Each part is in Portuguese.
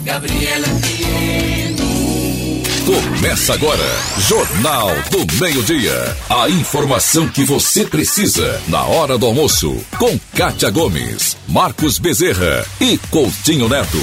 Gabriela FM. Começa agora, Jornal do Meio-Dia. A informação que você precisa na hora do almoço. Com Kátia Gomes, Marcos Bezerra e Coutinho Neto.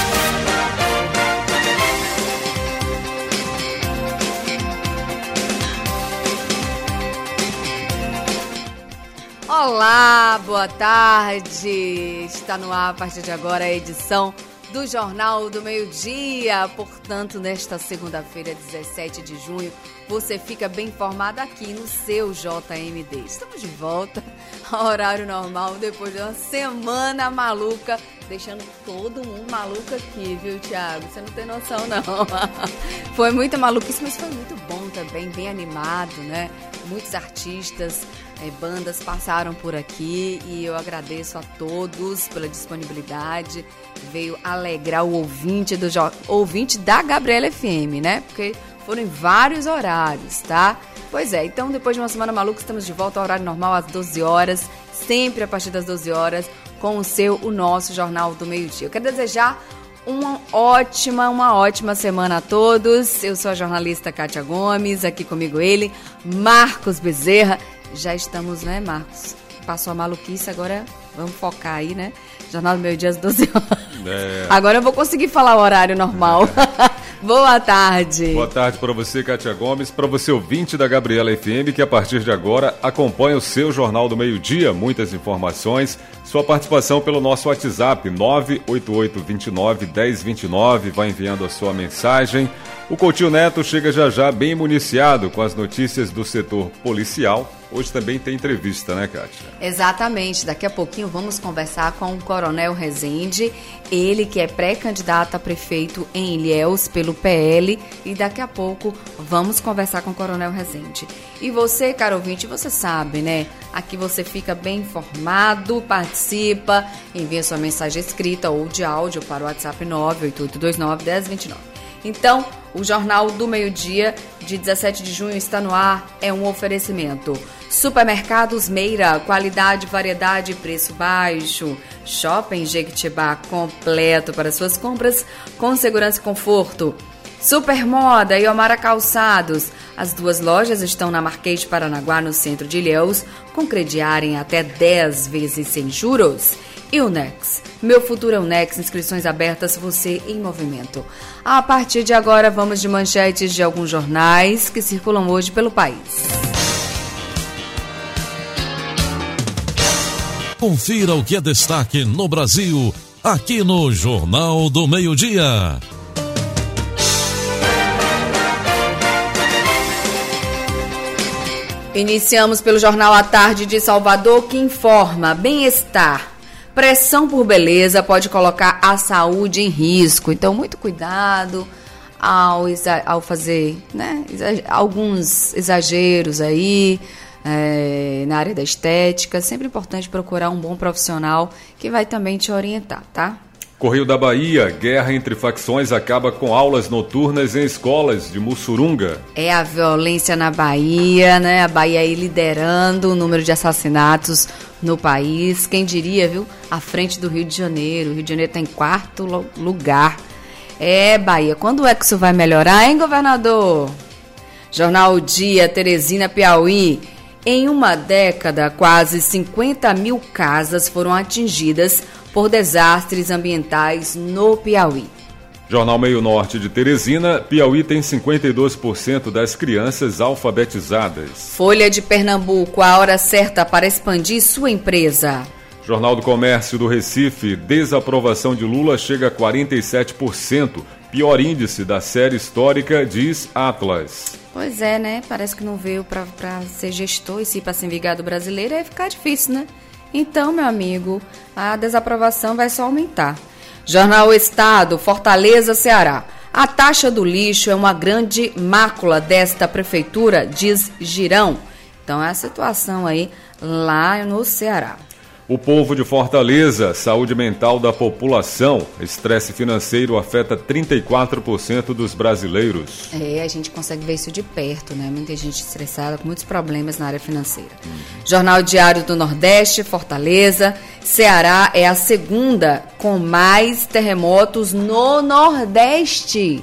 Olá, boa tarde. Está no ar a partir de agora a edição do Jornal do Meio-Dia. Portanto, nesta segunda-feira, 17 de junho, você fica bem informado aqui no seu JMD. Estamos de volta ao horário normal depois de uma semana maluca, deixando todo mundo maluco aqui, viu, Thiago? Você não tem noção, não. Foi muito maluquice, mas foi muito bom também, bem animado, né? Muitos artistas, bandas passaram por aqui e eu agradeço a todos pela disponibilidade. Veio alegrar o ouvinte da Gabriela FM, né? Porque foram em vários horários, tá? Pois é, então depois de uma semana maluca, estamos de volta ao horário normal às 12 horas, sempre a partir das 12 horas, com o nosso Jornal do Meio-Dia. Eu quero desejar uma ótima semana a todos. Eu sou a jornalista Kátia Gomes, aqui comigo ele, Marcos Bezerra. Já estamos, né, Marcos? Passou a maluquice, agora vamos focar aí, né? Jornal do Meio-Dia às 12 horas. Agora eu vou conseguir falar o horário normal. Boa tarde. Boa tarde para você, Kátia Gomes, para você ouvinte da Gabriela FM, que a partir de agora acompanha o seu Jornal do Meio-Dia, muitas informações, sua participação pelo nosso WhatsApp 988291029, vai enviando a sua mensagem. O Coutinho Neto chega já bem municiado com as notícias do setor policial. Hoje também tem entrevista, né, Kátia? Exatamente. Daqui a pouquinho vamos conversar com o Coronel Rezende, ele que é pré-candidato a prefeito em Ilhéus pelo PL, e daqui a pouco vamos conversar com o Coronel Rezende. E você, caro ouvinte, você sabe, né? Aqui você fica bem informado, participa, envia sua mensagem escrita ou de áudio para o WhatsApp 988291029. Então, o Jornal do Meio-Dia de 17 de junho está no ar, é um oferecimento. Supermercados Meira, qualidade, variedade e preço baixo. Shopping Jequitibá, completo para suas compras com segurança e conforto. Supermoda e Omara Calçados. As duas lojas estão na Marquês de Paranaguá, no centro de Ilhéus, com crediário em até 10 vezes sem juros. E o Nex. Meu futuro é o Nex, inscrições abertas, você em movimento. A partir de agora, vamos de manchetes de alguns jornais que circulam hoje pelo país. Confira o que é destaque no Brasil, aqui no Jornal do Meio-Dia. Iniciamos pelo Jornal à Tarde de Salvador, que informa: bem-estar. Pressão por beleza pode colocar a saúde em risco. Então, muito cuidado ao fazer, né, alguns exageros aí na área da estética. Sempre importante procurar um bom profissional que vai também te orientar, tá? Correio da Bahia, guerra entre facções acaba com aulas noturnas em escolas de Mussurunga. É a violência na Bahia, né? A Bahia aí liderando o número de assassinatos no país. Quem diria, viu? À frente do Rio de Janeiro. O Rio de Janeiro está em 4º lugar. Bahia, quando é que isso vai melhorar, hein, governador? Jornal O Dia, Teresina, Piauí. Em uma década, quase 50 mil casas foram atingidas por desastres ambientais no Piauí. Jornal Meio Norte de Teresina, Piauí tem 52% das crianças alfabetizadas. Folha de Pernambuco, a hora certa para expandir sua empresa. Jornal do Comércio do Recife, desaprovação de Lula chega a 47%, pior índice da série histórica, diz Atlas. Pois é, né? Parece que não veio para ser gestor e se para ser enviado brasileiro, aí ficar difícil, né? Então, meu amigo, a desaprovação vai só aumentar. Jornal Estado, Fortaleza, Ceará. A taxa do lixo é uma grande mácula desta prefeitura, diz Girão. Então, é a situação aí lá no Ceará. O povo de Fortaleza, saúde mental da população, estresse financeiro afeta 34% dos brasileiros. A gente consegue ver isso de perto, né? Muita gente estressada, com muitos problemas na área financeira. Jornal Diário do Nordeste, Fortaleza, Ceará é a segunda com mais terremotos no Nordeste.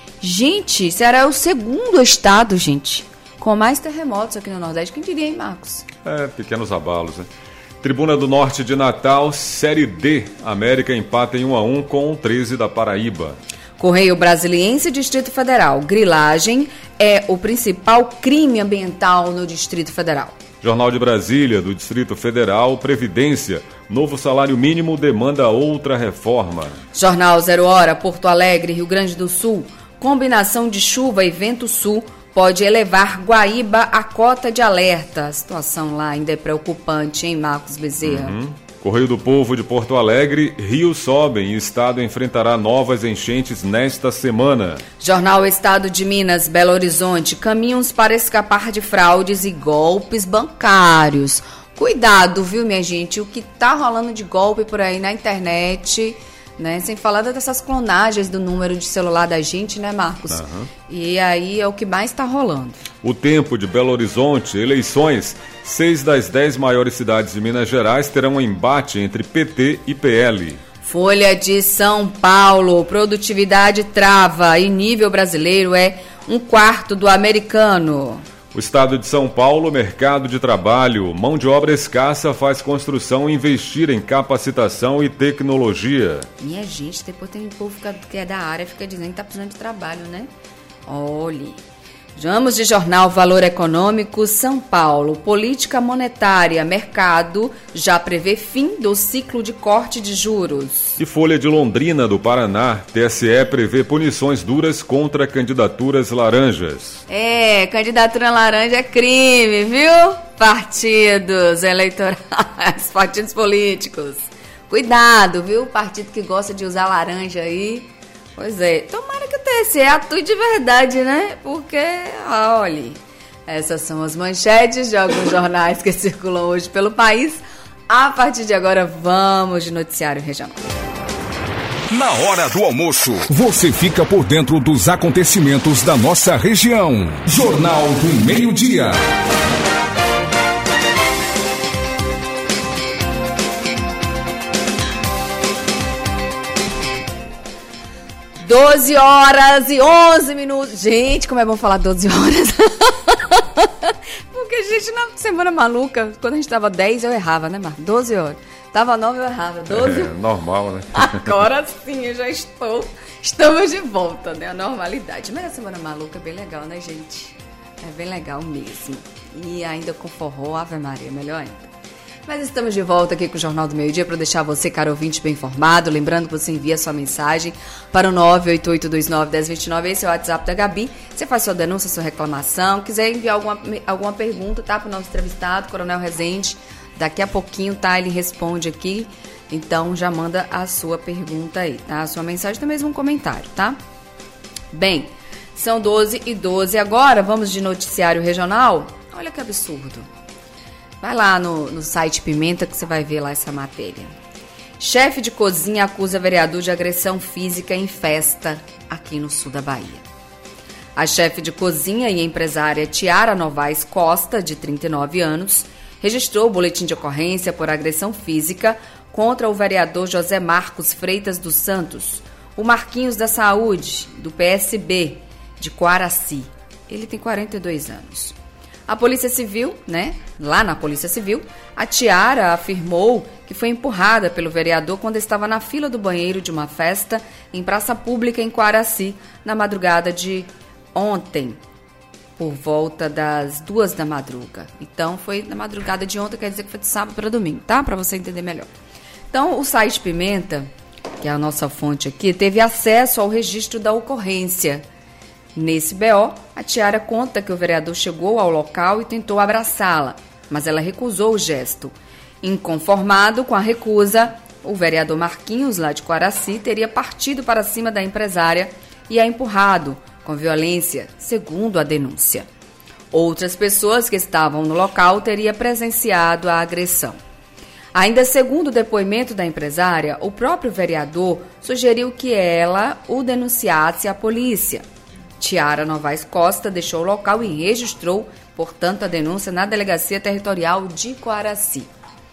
Gente, Ceará é o segundo estado, gente, com mais terremotos aqui no Nordeste. Quem diria, hein, Marcos? Pequenos abalos, né? Tribuna do Norte de Natal, Série D. América empata em 1-1 com o 13 da Paraíba. Correio Brasiliense, Distrito Federal. Grilagem é o principal crime ambiental no Distrito Federal. Jornal de Brasília, do Distrito Federal, Previdência. Novo salário mínimo demanda outra reforma. Jornal 0 Hora, Porto Alegre, Rio Grande do Sul. Combinação de chuva e vento sul pode elevar Guaíba à cota de alerta. A situação lá ainda é preocupante, hein, Marcos Bezerra? Correio do Povo de Porto Alegre, rios sobem e estado enfrentará novas enchentes nesta semana. Jornal Estado de Minas, Belo Horizonte, caminhos para escapar de fraudes e golpes bancários. Cuidado, viu, minha gente? O que tá rolando de golpe por aí na internet, né? Sem falar dessas clonagens do número de celular da gente, né, Marcos? E aí é o que mais tá rolando. O Tempo de Belo Horizonte, eleições. 6 das 10 maiores cidades de Minas Gerais terão um embate entre PT e PL. Folha de São Paulo, produtividade trava e nível brasileiro é 1/4 do americano. O estado de São Paulo, mercado de trabalho, mão de obra escassa faz construção investir em capacitação e tecnologia. Minha gente, depois tem um povo que é da área fica dizendo que tá precisando de trabalho, né? Olhe. Vamos de jornal Valor Econômico, São Paulo. Política monetária, mercado já prevê fim do ciclo de corte de juros. E Folha de Londrina, do Paraná, TSE prevê punições duras contra candidaturas laranjas. Candidatura laranja é crime, viu? Partidos eleitorais, partidos políticos. Cuidado, viu? Partido que gosta de usar laranja aí. Pois é, tomara que o TSE atue de verdade, né? Porque, olha, essas são as manchetes de alguns jornais que circulam hoje pelo país. A partir de agora, vamos de noticiário regional. Na hora do almoço, você fica por dentro dos acontecimentos da nossa região. Jornal do Meio-Dia. 12 horas e 11 minutos. Gente, como é bom falar 12 horas. Porque, gente, na semana maluca, quando a gente tava 10, eu errava, né, Marcos? 12 horas. Tava 9, eu errava. 12 horas. Normal, né? Agora sim, eu já estou. Estamos de volta, né? A normalidade. Mas a semana maluca é bem legal, né, gente? É bem legal mesmo. E ainda com forró, Ave Maria, melhor ainda. Mas estamos de volta aqui com o Jornal do Meio-Dia para deixar você, caro ouvinte, bem informado. Lembrando que você envia sua mensagem para o 988291029. Esse é o WhatsApp da Gabi. Você faz sua denúncia, sua reclamação. Quiser enviar alguma pergunta, tá? Para o nosso entrevistado, Coronel Rezende. Daqui a pouquinho, tá? Ele responde aqui. Então, já manda a sua pergunta aí, tá? A sua mensagem, também mesmo um comentário, tá? Bem, são 12h12 agora. Vamos de noticiário regional. Olha que absurdo. Vai lá no site Pimenta que você vai ver lá essa matéria. Chefe de cozinha acusa vereador de agressão física em festa aqui no sul da Bahia. A chefe de cozinha e empresária Tiara Novaes Costa, de 39 anos, registrou o boletim de ocorrência por agressão física contra o vereador José Marcos Freitas dos Santos, o Marquinhos da Saúde, do PSB, de Coaraci. Ele tem 42 anos. A Polícia Civil, né? Lá na Polícia Civil, a Tiara afirmou que foi empurrada pelo vereador quando estava na fila do banheiro de uma festa em praça pública em Coaraci, na madrugada de ontem, por volta das 2 da madruga. Então, foi na madrugada de ontem, quer dizer que foi de sábado para domingo, tá? Para você entender melhor. Então, o site Pimenta, que é a nossa fonte aqui, teve acesso ao registro da ocorrência. Nesse BO, a Tiara conta que o vereador chegou ao local e tentou abraçá-la, mas ela recusou o gesto. Inconformado com a recusa, o vereador Marquinhos, lá de Coaraci, teria partido para cima da empresária e a empurrado com violência, segundo a denúncia. Outras pessoas que estavam no local teriam presenciado a agressão. Ainda segundo o depoimento da empresária, o próprio vereador sugeriu que ela o denunciasse à polícia. Tiara Novaes Costa deixou o local e registrou, portanto, a denúncia na Delegacia Territorial de Coaraci.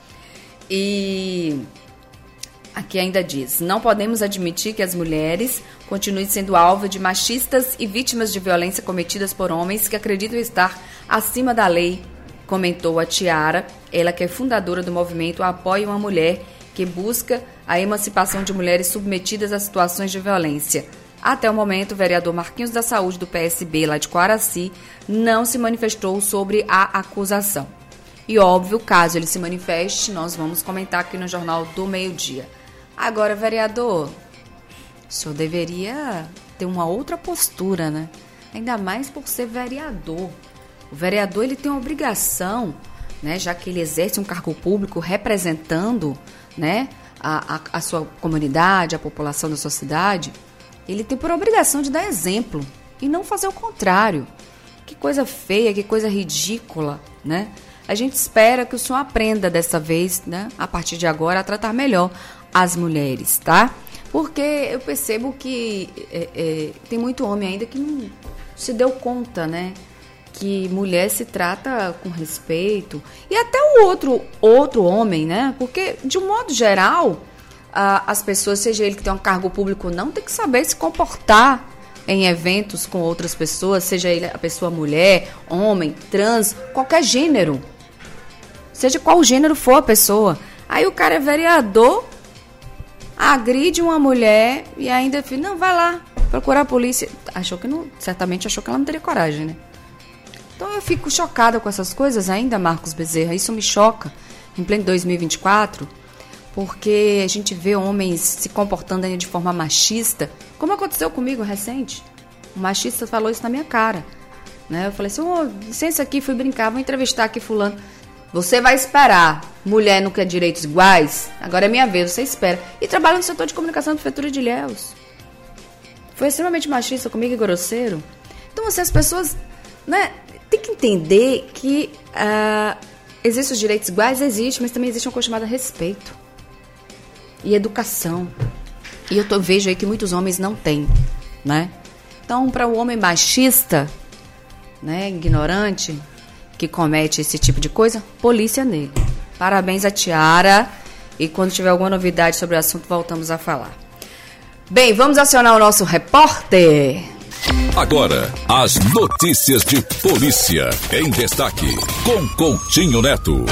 E aqui ainda diz: não podemos admitir que as mulheres continuem sendo alvo de machistas e vítimas de violência cometidas por homens que acreditam estar acima da lei, comentou a Tiara, ela que é fundadora do movimento Apoie uma Mulher, que busca a emancipação de mulheres submetidas a situações de violência. Até o momento, o vereador Marquinhos da Saúde, do PSB, lá de Coaraci, não se manifestou sobre a acusação. E óbvio, caso ele se manifeste, nós vamos comentar aqui no Jornal do Meio-Dia. Agora, vereador, o senhor deveria ter uma outra postura, né? Ainda mais por ser vereador. O vereador, ele tem uma obrigação, né, já que ele exerce um cargo público representando, né, a sua comunidade, a população da sua cidade, ele tem por obrigação de dar exemplo e não fazer o contrário. Que coisa feia, que coisa ridícula, né? A gente espera que o senhor aprenda dessa vez, né, a partir de agora, a tratar melhor as mulheres, tá? Porque eu percebo que tem muito homem ainda que não se deu conta, né, que mulher se trata com respeito, e até o outro homem, né? Porque, de um modo geral, as pessoas, seja ele que tem um cargo público ou não, tem que saber se comportar em eventos com outras pessoas, seja ele a pessoa mulher, homem, trans, qualquer gênero. Seja qual gênero for a pessoa. Aí o cara é vereador, agride uma mulher e ainda fica, não, vai lá procurar a polícia. Certamente achou que ela não teria coragem, né? Então eu fico chocada com essas coisas ainda, Marcos Bezerra. Isso me choca em pleno 2024, porque a gente vê homens se comportando ainda de forma machista, como aconteceu comigo recente. Um machista falou isso na minha cara, né? Eu falei assim, licença aqui, fui brincar, vou entrevistar aqui fulano. Você vai esperar. Mulher não quer direitos iguais? Agora é minha vez, você espera. E trabalha no setor de comunicação da Prefeitura de Ilhéus. Foi extremamente machista comigo e grosseiro. Então, assim, as pessoas, né, tem que entender que existem os direitos iguais, existe, mas também existe uma coisa chamada respeito e educação. E eu vejo aí que muitos homens não têm, né? Então, para o homem machista, né, ignorante, que comete esse tipo de coisa, polícia nele. Parabéns a Tiara. E quando tiver alguma novidade sobre o assunto, voltamos a falar. Bem, vamos acionar o nosso repórter. Agora, as notícias de polícia em destaque, com Coutinho Neto.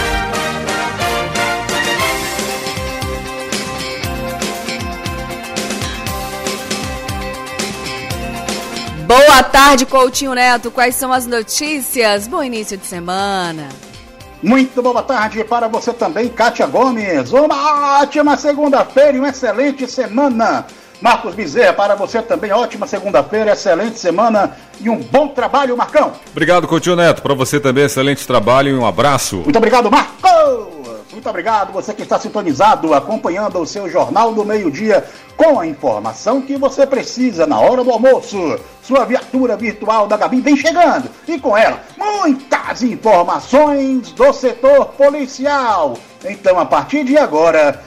Boa tarde, Coutinho Neto. Quais são as notícias? Bom início de semana. Muito boa tarde para você também, Kátia Gomes. Uma ótima segunda-feira e uma excelente semana. Marcos Bezerra, para você também, ótima segunda-feira, excelente semana e um bom trabalho, Marcão. Obrigado, Coutinho Neto. Para você também, excelente trabalho e um abraço. Muito obrigado, Marcos. Muito obrigado, você que está sintonizado, acompanhando o seu Jornal do Meio-Dia, com a informação que você precisa na hora do almoço. Sua viatura virtual da Gabi vem chegando, e com ela, muitas informações do setor policial. Então, a partir de agora,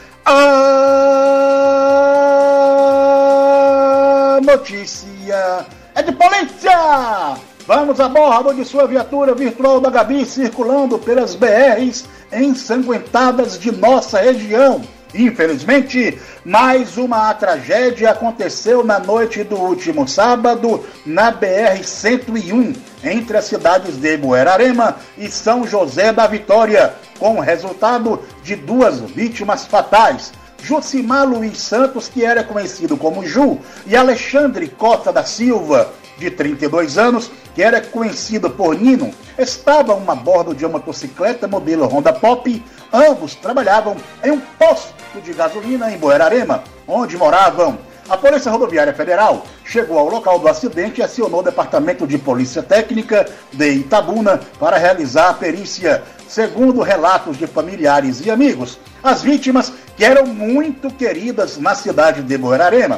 a notícia é de polícia! Vamos a bordo de sua viatura virtual da Gabi, circulando pelas BRs ensanguentadas de nossa região. Infelizmente, mais uma tragédia aconteceu na noite do último sábado na BR-101, entre as cidades de Buerarema e São José da Vitória, com o resultado de 2 vítimas fatais. Jucimar Luiz Santos, que era conhecido como Ju, e Alexandre Costa da Silva, de 32 anos, que era conhecido por Nino, estavam a bordo de uma motocicleta modelo Honda Pop. Ambos trabalhavam em um posto de gasolina em Buerarema, onde moravam. A Polícia Rodoviária Federal chegou ao local do acidente e acionou o Departamento de Polícia Técnica de Itabuna para realizar a perícia. Segundo relatos de familiares e amigos, as vítimas, que eram muito queridas na cidade de Buerarema,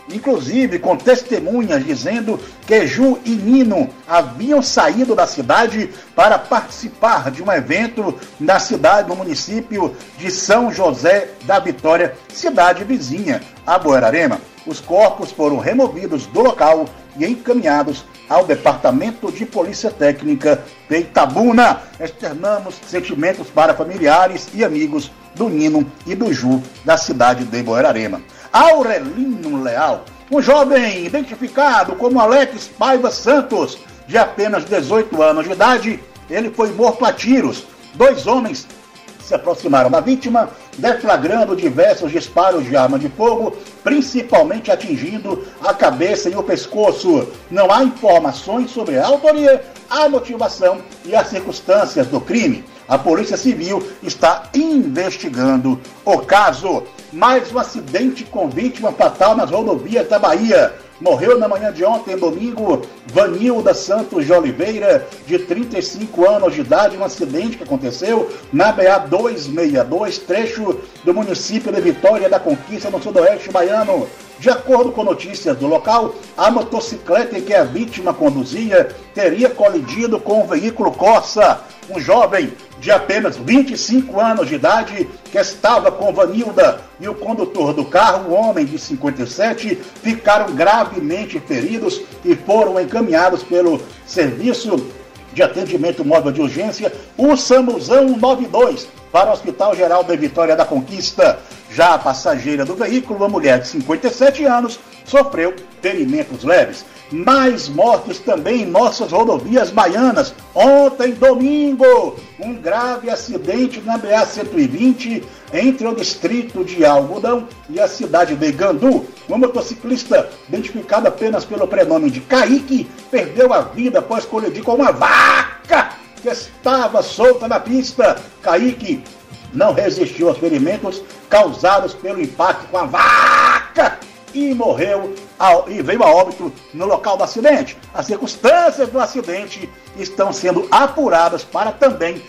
inclusive com testemunhas dizendo que Ju e Nino haviam saído da cidade para participar de um evento na cidade, no município de São José da Vitória, cidade vizinha a Buerarema. Os corpos foram removidos do local e encaminhados ao Departamento de Polícia Técnica de Itabuna. Externamos sentimentos para familiares e amigos do Nino e do Ju da cidade de Buerarema. Aurelino Leal, um jovem identificado como Alex Paiva Santos, de apenas 18 anos de idade, ele foi morto a tiros. 2 homens se aproximaram da vítima, deflagrando diversos disparos de arma de fogo, principalmente atingindo a cabeça e o pescoço. Não há informações sobre a autoria, a motivação e as circunstâncias do crime. A Polícia Civil está investigando o caso. Mais um acidente com vítima fatal nas rodovias da Bahia. Morreu na manhã de ontem, domingo, Vanilda Santos de Oliveira, de 35 anos de idade, um acidente que aconteceu na BA-262, trecho do município de Vitória da Conquista, no sudoeste baiano. De acordo com notícias do local, a motocicleta em que a vítima conduzia teria colidido com um veículo Corsa. Um jovem de apenas 25 anos de idade, que estava com Vanilda e o condutor do carro, um homem de 57, ficaram gravemente feridos e foram encaminhados pelo Serviço de Atendimento Móvel de Urgência, o SAMUzão 92, para o Hospital Geral de Vitória da Conquista. Já a passageira do veículo, uma mulher de 57 anos, sofreu ferimentos leves. Mais mortes também em nossas rodovias baianas. Ontem, domingo, um grave acidente na BA-120 entre o distrito de Algodão e a cidade de Gandu. Uma motociclista, identificada apenas pelo prenome de Kaique, perdeu a vida após colidir com uma vaca que estava solta na pista. Kaique não resistiu aos ferimentos causados pelo impacto com a vaca e morreu e veio a óbito no local do acidente. As circunstâncias do acidente estão sendo apuradas para também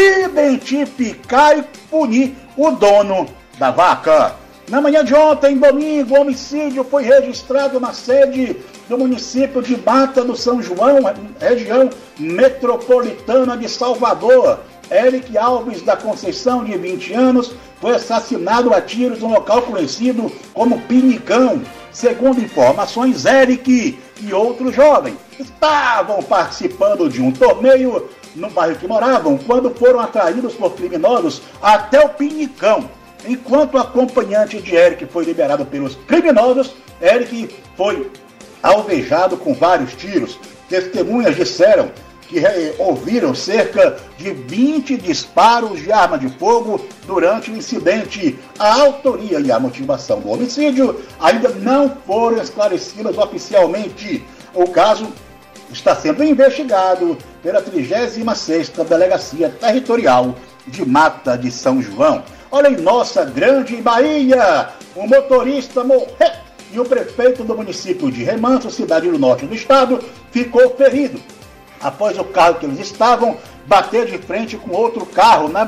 identificar e punir o dono da vaca. Na manhã de ontem, domingo, o homicídio foi registrado na sede do município de Mata do São João, região metropolitana de Salvador. Eric Alves da Conceição, de 20 anos, foi assassinado a tiros no local conhecido como Pinicão. Segundo informações, Eric e outro jovem estavam participando de um torneio no bairro que moravam quando foram atraídos por criminosos até o Pinicão. Enquanto o acompanhante de Eric foi liberado pelos criminosos, Eric foi alvejado com vários tiros. Testemunhas disseram que ouviram cerca de 20 disparos de arma de fogo durante o incidente. A autoria e a motivação do homicídio ainda não foram esclarecidas oficialmente. O caso está sendo investigado pela 36ª Delegacia Territorial de Mata de São João. Olha, em nossa grande Bahia, um motorista morreu e o prefeito do município de Remanso, cidade do norte do estado, ficou ferido após o carro que eles estavam bater de frente com outro carro na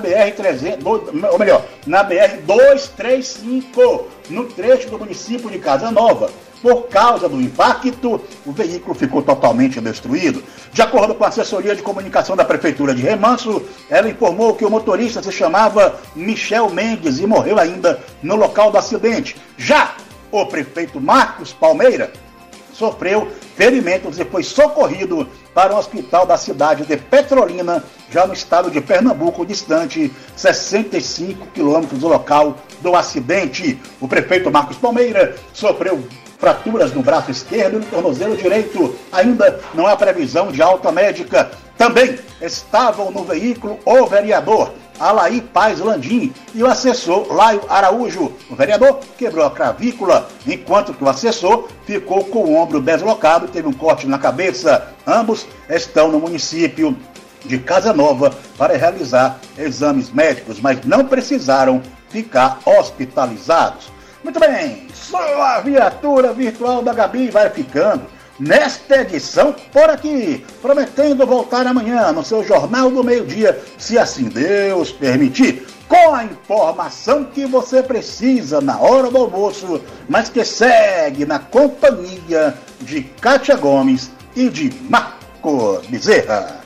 na BR-235, no trecho do município de Casa Nova. Por causa do impacto, o veículo ficou totalmente destruído. De acordo com a assessoria de comunicação da Prefeitura de Remanso, ela informou que o motorista se chamava Michel Mendes e morreu ainda no local do acidente. Já o prefeito Marcos Palmeira sofreu ferimentos e foi socorrido para o hospital da cidade de Petrolina, já no estado de Pernambuco, distante 65 quilômetros do local do acidente. O prefeito Marcos Palmeira sofreu fraturas no braço esquerdo e no tornozelo direito. Ainda não há previsão de alta médica. Também estavam no veículo o vereador Alaí Paz Landim e o assessor Laio Araújo. O vereador quebrou a clavícula, enquanto que o assessor ficou com o ombro deslocado e teve um corte na cabeça. Ambos estão no município de Casa Nova para realizar exames médicos, mas não precisaram ficar hospitalizados. Muito bem, só a viatura virtual da Gabi vai ficando nesta edição por aqui, prometendo voltar amanhã no seu Jornal do Meio-Dia, se assim Deus permitir. com a informação que você precisa na hora do almoço, mas que segue na companhia de Kátia Gomes e de Marcos Bezerra.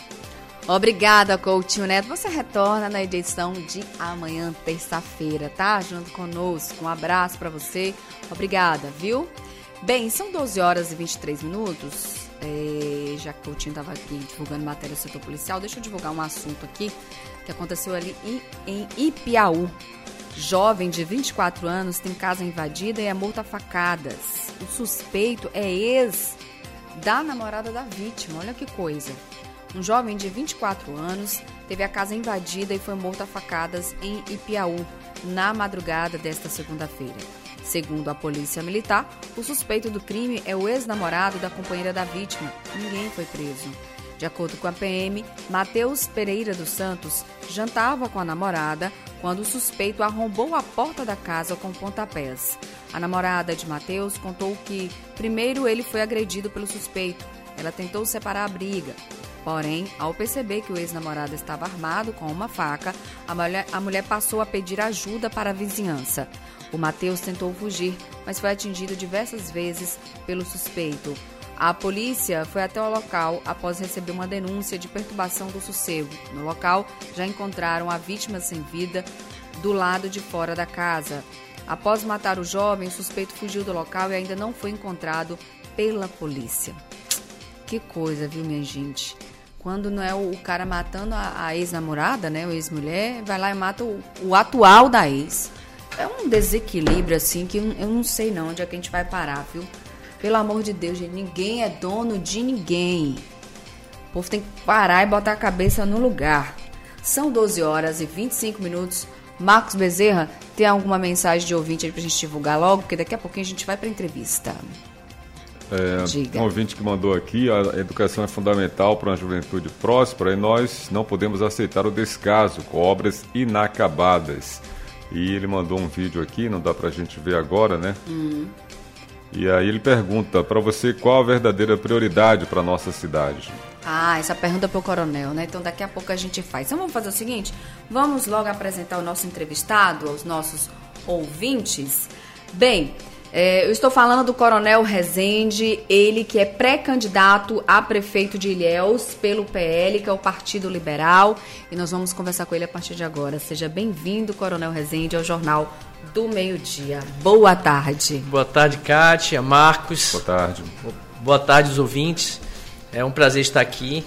Obrigada, Coutinho Neto. Você retorna na edição de amanhã, terça-feira, tá? Junto conosco. Um abraço para você. Obrigada, viu? Bem, são 12 horas e 23 minutos. Já que o Coutinho estava aqui divulgando matéria do setor policial, deixa eu divulgar um assunto aqui que aconteceu ali em Ipiaú. Jovem de 24 anos tem casa invadida e é morto a facadas. O suspeito é ex da namorada da vítima. Olha que coisa. Um jovem de 24 anos teve a casa invadida e foi morto a facadas em Ipiaú, na madrugada desta segunda-feira. Segundo a polícia militar, o suspeito do crime é o ex-namorado da companheira da vítima. Ninguém foi preso. De acordo com a PM, Matheus Pereira dos Santos jantava com a namorada quando o suspeito arrombou a porta da casa com pontapés. A namorada de Matheus contou que, primeiro, ele foi agredido pelo suspeito. Ela tentou separar a briga. Porém, ao perceber que o ex-namorado estava armado com uma faca, a mulher passou a pedir ajuda para a vizinhança. O Matheus tentou fugir, mas foi atingido diversas vezes pelo suspeito. A polícia foi até o local após receber uma denúncia de perturbação do sossego. No local, já encontraram a vítima sem vida do lado de fora da casa. Após matar o jovem, o suspeito fugiu do local e ainda não foi encontrado pela polícia. Que coisa, viu, minha gente? Quando não é o cara matando a ex-namorada, né, o ex-mulher, vai lá e mata o atual da ex. É um desequilíbrio, assim, que eu não sei não onde é que a gente vai parar, viu? Pelo amor de Deus, gente, ninguém é dono de ninguém. O povo tem que parar e botar a cabeça no lugar. São 12 horas e 25 minutos. Marcos Bezerra, tem alguma mensagem de ouvinte aí pra gente divulgar logo? Porque daqui a pouquinho a gente vai pra entrevista. Um ouvinte que mandou aqui: a educação é fundamental para uma juventude próspera e nós não podemos aceitar o descaso com obras inacabadas. E ele mandou um vídeo aqui, não dá pra gente ver agora, né? E aí ele pergunta para você qual a verdadeira prioridade para nossa cidade. Essa pergunta para o coronel, né? Então daqui a pouco a gente faz. Então vamos fazer o seguinte, vamos logo apresentar o nosso entrevistado, aos nossos ouvintes. Bem, eu estou falando do Coronel Rezende, ele que é pré-candidato a prefeito de Ilhéus pelo PL, que é o Partido Liberal, e nós vamos conversar com ele a partir de agora. Seja bem-vindo, Coronel Rezende, ao Jornal do Meio-Dia. Boa tarde. Boa tarde, Kátia, Marcos. Boa tarde. Boa tarde, os ouvintes. É um prazer estar aqui.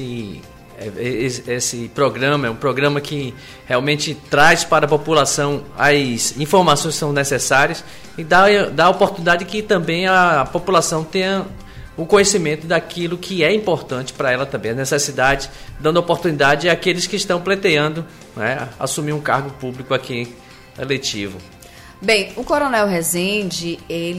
Esse programa é um programa que realmente traz para a população as informações que são necessárias e dá a oportunidade que também a população tenha o conhecimento daquilo que é importante para ela também, a necessidade, dando oportunidade àqueles que estão pleiteando, né, assumir um cargo público aqui eletivo. Bem, o Coronel Rezende,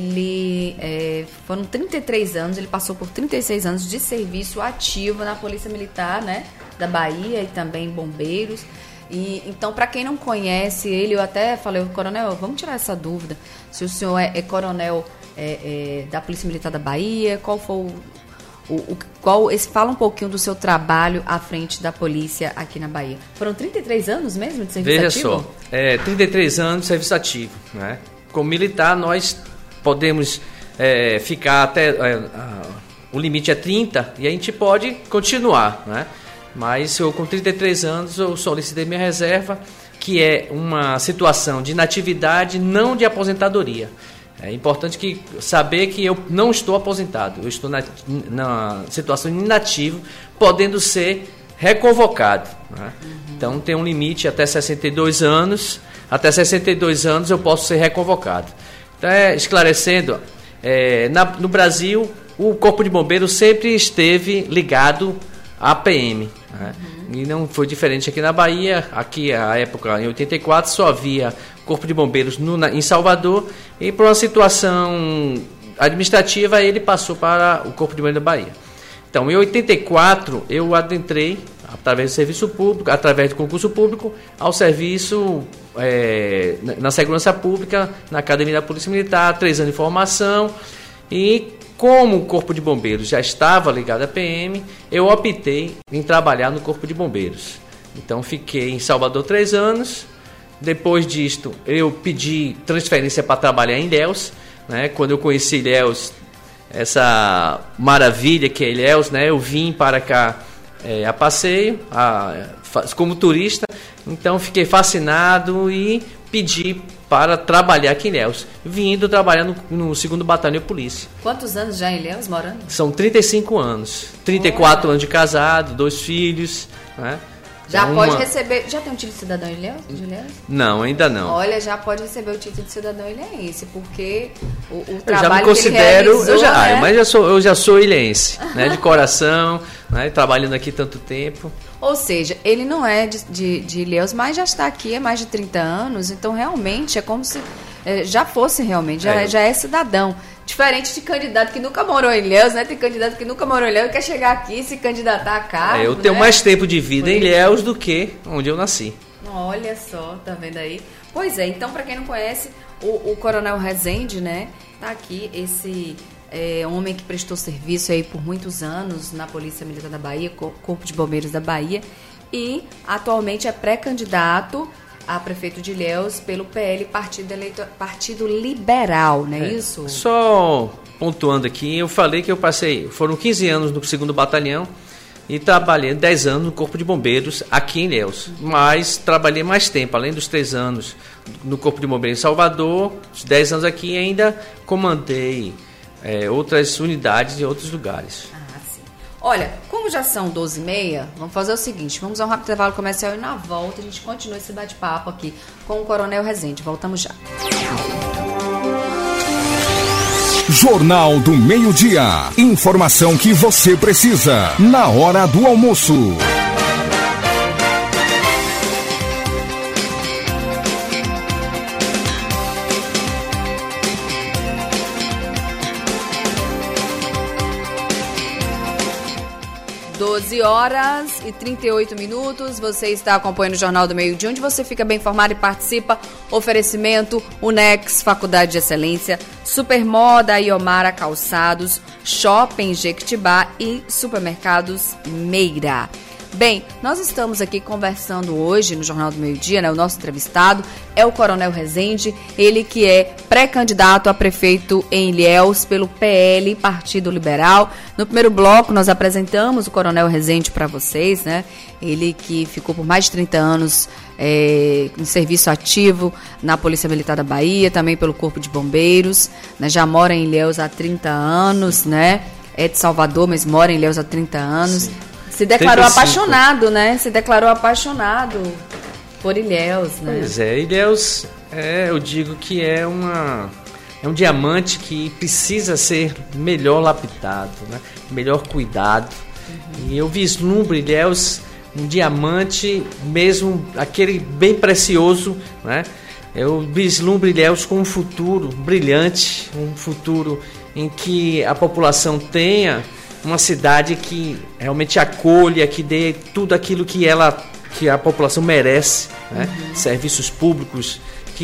ele foram 33 anos, ele passou por 36 anos de serviço ativo na Polícia Militar, né, da Bahia e também bombeiros. E então, para quem não conhece ele, eu até falei, Coronel, vamos tirar essa dúvida, se o senhor é coronel da Polícia Militar da Bahia, qual foi fala um pouquinho do seu trabalho à frente da polícia aqui na Bahia. Foram 33 anos mesmo de serviço ativo? Veja só, 33 anos de serviço ativo, né? Como militar, nós podemos ficar até... o limite é 30 e a gente pode continuar, né? Mas eu, com 33 anos, eu solicitei minha reserva, que é uma situação de inatividade, não de aposentadoria. É importante saber que eu não estou aposentado, eu estou na situação de inativo, podendo ser reconvocado, né? Então tem um limite até 62 anos, até 62 anos eu posso ser reconvocado. Então, esclarecendo, no Brasil o Corpo de Bombeiros sempre esteve ligado à PM, né? E não foi diferente aqui na Bahia. Aqui, à época, em 84, só havia Corpo de Bombeiros em Salvador, e por uma situação administrativa ele passou para o Corpo de Bombeiros da Bahia. Então, em 84, eu adentrei, através do serviço público, através do concurso público, ao serviço na segurança pública, na Academia da Polícia Militar, 3 anos de formação, e como o Corpo de Bombeiros já estava ligado à PM, eu optei em trabalhar no Corpo de Bombeiros. Então fiquei em Salvador 3 anos. Depois disto, eu pedi transferência para trabalhar em Ilhéus, né? Quando eu conheci Ilhéus, essa maravilha que é Ilhéus, né? Eu vim para cá a passeio, como turista. Então fiquei fascinado e pedi para trabalhar aqui em Ilhéus, vindo trabalhar no 2º Batalhão de Polícia. Quantos anos já em Ilhéus morando? São 35 anos, 34 anos de casado, 2 filhos, né? Já pode receber... Já tem um título de cidadão de Ilhéus? Não, ainda não. Olha, já pode receber o título de cidadão ilhéense, porque o trabalho eu já me considero, que ele realizou, mas eu já sou ilhéense, né, de coração, né, trabalhando aqui tanto tempo. Ou seja, ele não é de Ilhéus, mas já está aqui há mais de 30 anos, então realmente é como se já fosse realmente, já é cidadão. Diferente de candidato que nunca morou em Ilhéus, né? Tem candidato que nunca morou em Ilhéus e quer chegar aqui e se candidatar a cargo, eu tenho mais tempo de vida em Ilhéus do que onde eu nasci. Olha só, tá vendo aí? Pois é, então para quem não conhece, o Coronel Rezende, né? Tá aqui, esse homem que prestou serviço aí por muitos anos na Polícia Militar da Bahia, Corpo de Bombeiros da Bahia, e atualmente é pré-candidato a prefeito de Ilhéus pelo PL, Partido Liberal, não é isso? Só pontuando aqui, eu falei que foram 15 anos no 2º Batalhão e trabalhei 10 anos no Corpo de Bombeiros aqui em Ilhéus. Mas trabalhei mais tempo, além dos 3 anos no Corpo de Bombeiros em Salvador, os 10 anos aqui, ainda comandei outras unidades em outros lugares. Olha, como já são 12h30, vamos fazer o seguinte, vamos a um rápido intervalo comercial e na volta a gente continua esse bate-papo aqui com o Coronel Rezende. Voltamos já. Jornal do Meio-Dia. Informação que você precisa na hora do almoço. 12h38, você está acompanhando o Jornal do Meio-Dia, onde você fica bem informado e participa. Oferecimento Unex, Faculdade de Excelência, Supermoda Iomara Calçados, Shopping Jequitibá e Supermercados Meira. Bem, nós estamos aqui conversando hoje no Jornal do Meio-Dia, né? O nosso entrevistado é o Coronel Rezende, ele que é pré-candidato a prefeito em Ilhéus pelo PL, Partido Liberal. No primeiro bloco nós apresentamos o Coronel Rezende para vocês, né? Ele que ficou por mais de 30 anos em serviço ativo na Polícia Militar da Bahia, também pelo Corpo de Bombeiros, né? Já mora em Ilhéus há 30 anos, né? É de Salvador, mas mora em Ilhéus há 30 anos. Sim. Se declarou 35. Apaixonado, né? Se declarou apaixonado por Ilhéus, né? Pois é, Ilhéus, eu digo que é um diamante que precisa ser melhor lapidado, né? Melhor cuidado. E eu vislumbro Ilhéus um diamante mesmo, aquele bem precioso, né? Eu vislumbro Ilhéus com um futuro brilhante, um futuro em que a população tenha uma cidade que realmente acolha, que dê tudo aquilo que a população merece, né? Serviços públicos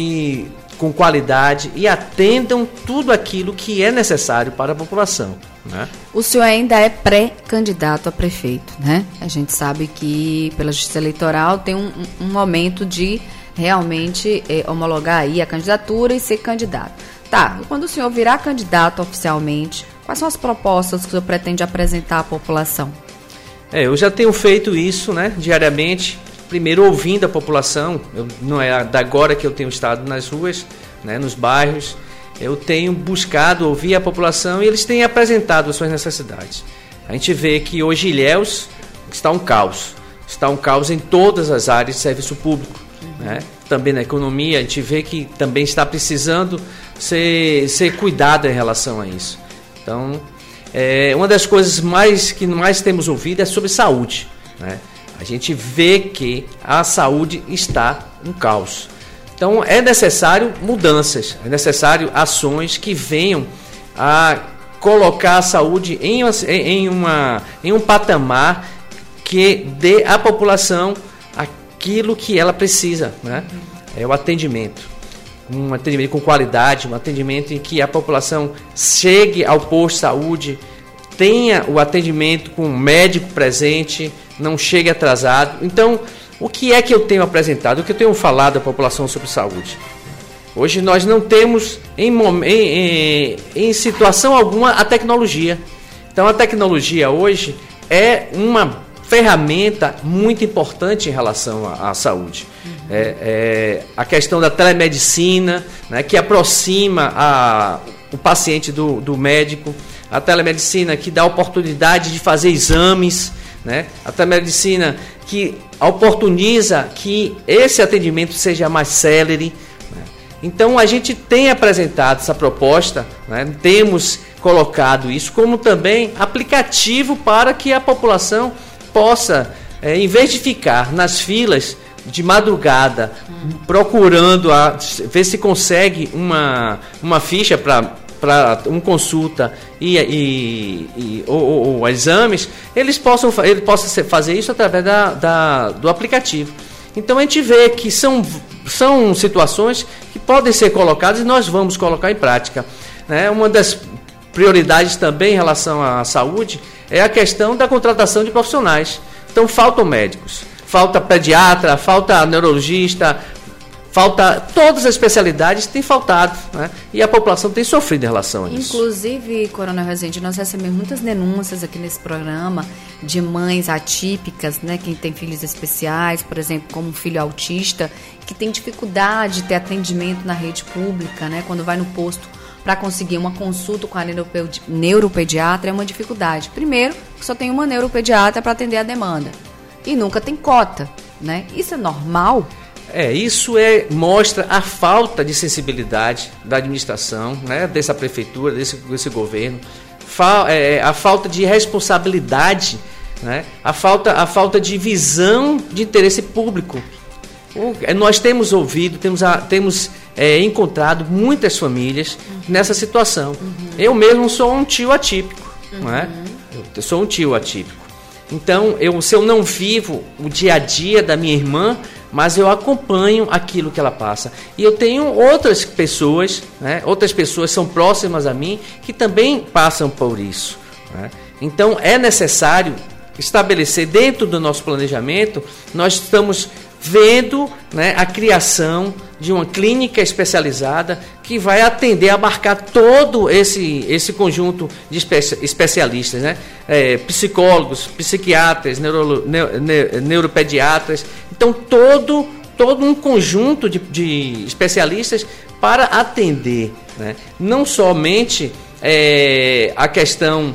com qualidade e atendam tudo aquilo que é necessário para a população, né? O senhor ainda é pré-candidato a prefeito, né? A gente sabe que pela Justiça Eleitoral tem um momento de realmente homologar aí a candidatura e ser candidato. Tá, quando o senhor virar candidato oficialmente, quais são as propostas que o senhor pretende apresentar à população? Eu já tenho feito isso, né, diariamente, primeiro ouvindo a população. Não é da agora que eu tenho estado nas ruas, né, nos bairros, eu tenho buscado ouvir a população e eles têm apresentado as suas necessidades. A gente vê que hoje Ilhéus está um caos em todas as áreas de serviço público, né? Também na economia, a gente vê que também está precisando ser cuidado em relação a isso. Então, uma das coisas que mais temos ouvido é sobre saúde, né? A gente vê que a saúde está um caos. Então, é necessário mudanças, é necessário ações que venham a colocar a saúde em um patamar que dê à população aquilo que ela precisa, né? É o atendimento. Um atendimento com qualidade, um atendimento em que a população chegue ao posto de saúde, tenha o atendimento com o médico presente, não chegue atrasado. Então, O que é que eu tenho apresentado, o que eu tenho falado à população sobre saúde? Hoje nós não temos em situação alguma a tecnologia. Então a tecnologia hoje é uma ferramenta muito importante em relação à saúde. A questão da telemedicina, né, que aproxima o paciente do médico, a telemedicina que dá oportunidade de fazer exames, né, a telemedicina que oportuniza que esse atendimento seja mais célere. Né. Então a gente tem apresentado essa proposta, né, temos colocado isso como também aplicativo para que a população possa, em vez de ficar nas filas de madrugada, procurando ver se consegue uma ficha para uma consulta ou exames, ele possa fazer isso através do aplicativo. Então a gente vê que são situações que podem ser colocadas e nós vamos colocar em prática. Né? Uma das prioridades também em relação à saúde é a questão da contratação de profissionais. Então faltam médicos, falta pediatra, falta neurologista, falta todas as especialidades têm faltado, né? E a população tem sofrido em relação a isso. Inclusive, Coronel Rezende, nós recebemos muitas denúncias aqui nesse programa de mães atípicas, né? Quem tem filhos especiais, por exemplo, como um filho autista, que tem dificuldade de ter atendimento na rede pública, né? Quando vai no posto para conseguir uma consulta com a neuropediatra é uma dificuldade. Primeiro, só tem uma neuropediatra para atender a demanda. E nunca tem cota, né? Isso é normal? Isso mostra a falta de sensibilidade da administração, né, dessa prefeitura, desse governo, a falta de responsabilidade, né, a falta de visão de interesse público. Nós temos ouvido, temos encontrado muitas famílias nessa situação. Eu mesmo sou um tio atípico, não é? Eu sou um tio atípico. Então, se eu não vivo o dia a dia da minha irmã, mas eu acompanho aquilo que ela passa. E eu tenho outras pessoas, né? Outras pessoas são próximas a mim que também passam por isso. Né? Então, é necessário estabelecer dentro do nosso planejamento, nós estamos vendo, né, a criação de uma clínica especializada que vai atender, abarcar todo esse conjunto de especialistas, né? Psicólogos, psiquiatras, neuropediatras. Então, todo um conjunto de especialistas para atender, né? Não somente a questão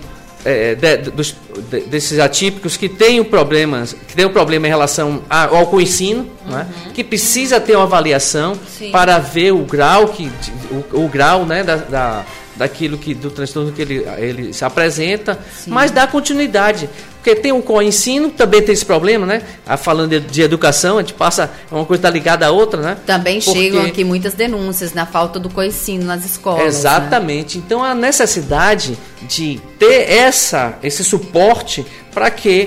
desses atípicos que tem um problema em relação ao coensino, né? Que precisa ter uma avaliação. Sim. Para ver o grau né, daquilo do transtorno que ele se apresenta. Sim. Mas dá continuidade. Porque tem o coensino, também tem esse problema, né? Falando de educação, a gente passa, uma coisa está ligada à outra, né? Também chegam aqui muitas denúncias na falta do coensino nas escolas. Exatamente. Né? Então, a necessidade de ter esse suporte para que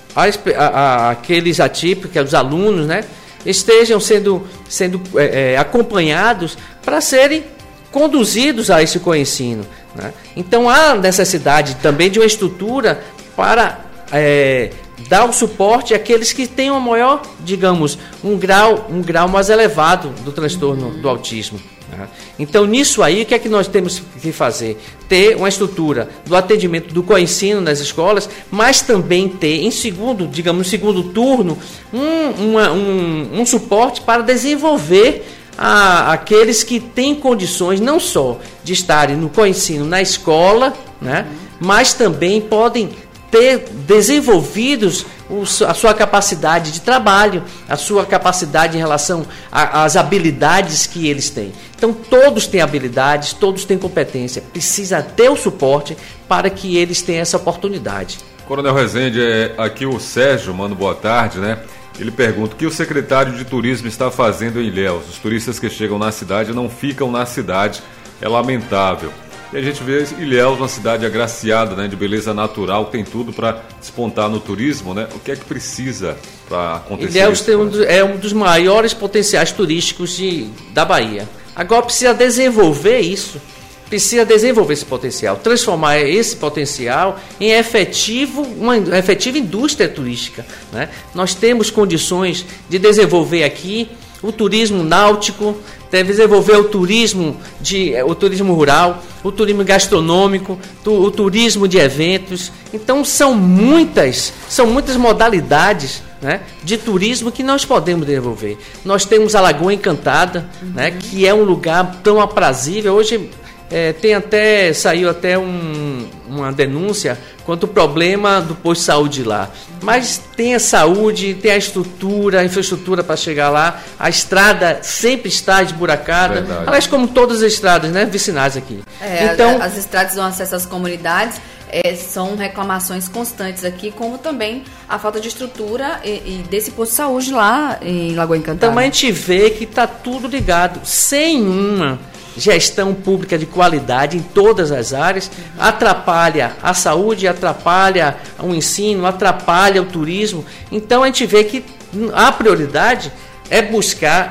aqueles atípicos, os alunos, né, estejam sendo acompanhados para serem conduzidos a esse coensino. Né? Então, há necessidade também de uma estrutura para dar o suporte àqueles que têm um maior, digamos, um grau mais elevado do transtorno do autismo. Né? Então, nisso aí, o que é que nós temos que fazer? Ter uma estrutura do atendimento do coensino nas escolas, mas também ter, no segundo turno, um suporte para desenvolver aqueles que têm condições não só de estarem no coensino na escola, né, mas também podem ter desenvolvidos a sua capacidade de trabalho, a sua capacidade em relação às habilidades que eles têm. Então, todos têm habilidades, todos têm competência. Precisa ter o suporte para que eles tenham essa oportunidade. Coronel Rezende, aqui o Sérgio, mano, boa tarde, né? Ele pergunta: o que o secretário de Turismo está fazendo em Ilhéus? Os turistas que chegam na cidade não ficam na cidade. É lamentável. E a gente vê Ilhéus, uma cidade agraciada, né, de beleza natural, tem tudo para despontar no turismo, né? O que é que precisa para acontecer Ilhéus isso? É um dos maiores potenciais turísticos da Bahia. Agora precisa desenvolver isso, precisa desenvolver esse potencial, transformar esse potencial em uma efetiva indústria turística, né? Nós temos condições de desenvolver aqui o turismo náutico, desenvolver o turismo rural, o turismo gastronômico, o turismo de eventos. Então são muitas modalidades, né, de turismo que nós podemos desenvolver. Nós temos a Lagoa Encantada, né, que é um lugar tão aprazível. Hoje saiu até uma denúncia quanto ao problema do posto de saúde lá. Mas tem a saúde, tem a infraestrutura para chegar lá. A estrada sempre está esburacada. Aliás, como todas as estradas, né, vicinais aqui. Então, as estradas dão acesso às comunidades. São reclamações constantes aqui, como também a falta de estrutura e desse posto de saúde lá em Lagoa Encantada. Também a gente vê que está tudo ligado. Sem uma gestão pública de qualidade em todas as áreas, atrapalha a saúde, atrapalha o ensino, atrapalha o turismo. Então a gente vê que a prioridade é buscar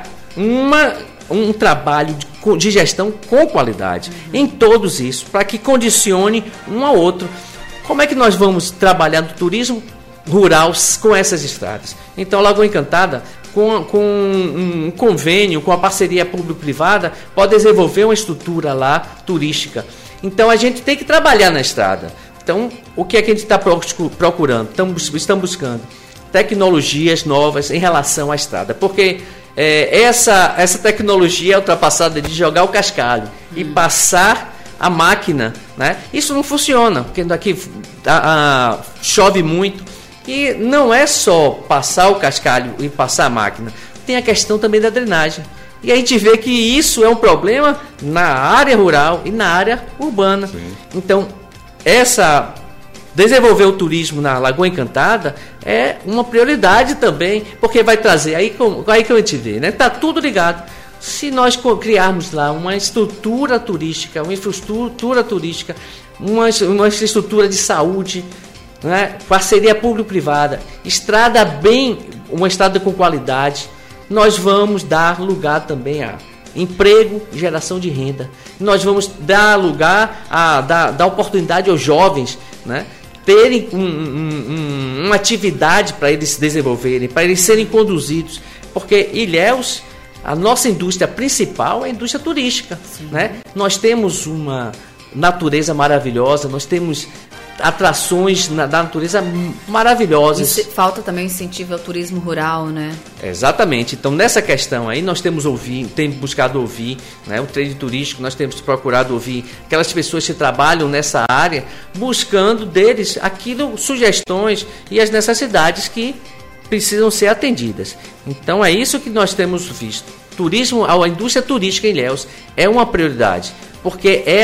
um trabalho de gestão com qualidade em todos isso, para que condicione um ao outro. Como é que nós vamos trabalhar no turismo rural com essas estradas? Então, Lagoa Encantada, com um convênio, com a parceria público-privada, pode desenvolver uma estrutura lá turística. Então, a gente tem que trabalhar na estrada. Então, o que é que a gente está procurando? Estamos buscando tecnologias novas em relação à estrada, porque essa tecnologia é ultrapassada de jogar o cascalho e passar a máquina, né? Isso não funciona, porque daqui chove muito. E não é só passar o cascalho e passar a máquina, tem a questão também da drenagem. E a gente vê que isso é um problema na área rural e na área urbana. Sim. Então, desenvolver o turismo na Lagoa Encantada é uma prioridade também, porque vai trazer, aí que a gente vê, né? Está tudo ligado. Se nós criarmos lá uma estrutura turística, uma infraestrutura turística, uma infraestrutura de saúde, né? Parceria público-privada, uma estrada com qualidade, nós vamos dar lugar também a emprego e geração de renda. Nós vamos dar lugar dar oportunidade aos jovens, né, terem uma atividade para eles se desenvolverem, para eles serem conduzidos, porque Ilhéus, a nossa indústria principal é a indústria turística, né? Nós temos uma natureza maravilhosa, nós temos atrações da natureza maravilhosas. Falta também incentivo ao turismo rural, né? Exatamente. Então, nessa questão aí, nós temos buscado ouvir, né, o trade turístico, nós temos procurado ouvir aquelas pessoas que trabalham nessa área, buscando deles sugestões e as necessidades que precisam ser atendidas. Então, é isso que nós temos visto. A indústria turística em Ilhéus é uma prioridade, porque é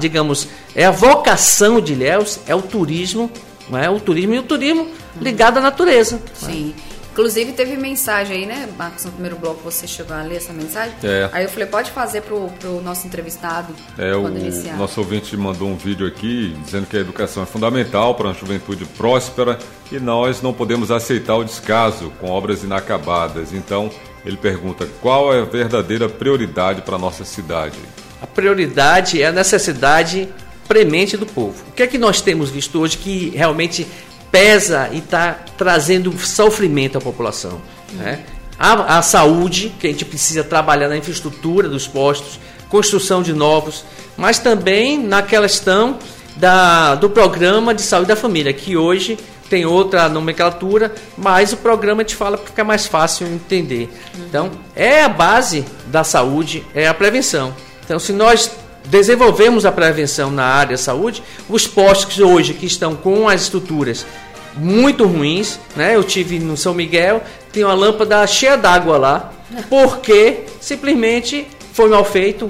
a vocação de Ilhéus, é o turismo, não é? O turismo ligado à natureza. Sim. Né? Inclusive teve mensagem aí, né, Marcos, no primeiro bloco você chegou a ler essa mensagem? Aí eu falei, pode fazer pro nosso entrevistado quando iniciar. Nosso ouvinte mandou um vídeo aqui dizendo que a educação é fundamental para uma juventude próspera e nós não podemos aceitar o descaso com obras inacabadas. Então, ele pergunta, qual é a verdadeira prioridade para a nossa cidade? A prioridade é a necessidade premente do povo. O que é que nós temos visto hoje que realmente pesa e está trazendo sofrimento à população? Né? A saúde, que a gente precisa trabalhar na infraestrutura dos postos, construção de novos, mas também naquela questão do programa de saúde da família, que hoje tem outra nomenclatura, mas o programa te fala para ficar mais fácil entender. Então, a base da saúde, é a prevenção. Então, se nós desenvolvemos a prevenção na área da saúde, os postos hoje que estão com as estruturas muito ruins, né? Eu tive no São Miguel, tem uma lâmpada cheia d'água lá, porque simplesmente foi mal feito,